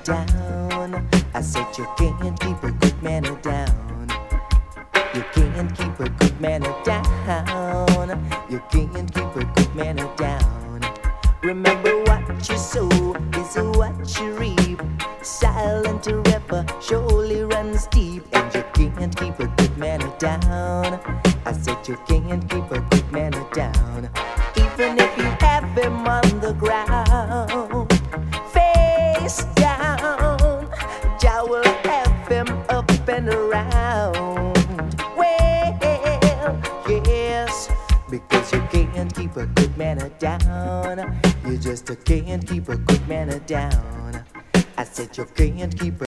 down. I said you can't keep a good manner down. You can't keep a good manner down. You can't keep a good manner down. Remember what you sow is what you reap. Silent river surely runs deep, and you can't keep a good manner down. I said you can't keep a good manner down. Even if you have him on the ground, face down, Jah will have him up and around. Well, yes, because you can't keep a good manner down. You just can't keep a good manner down. I said you can't keep a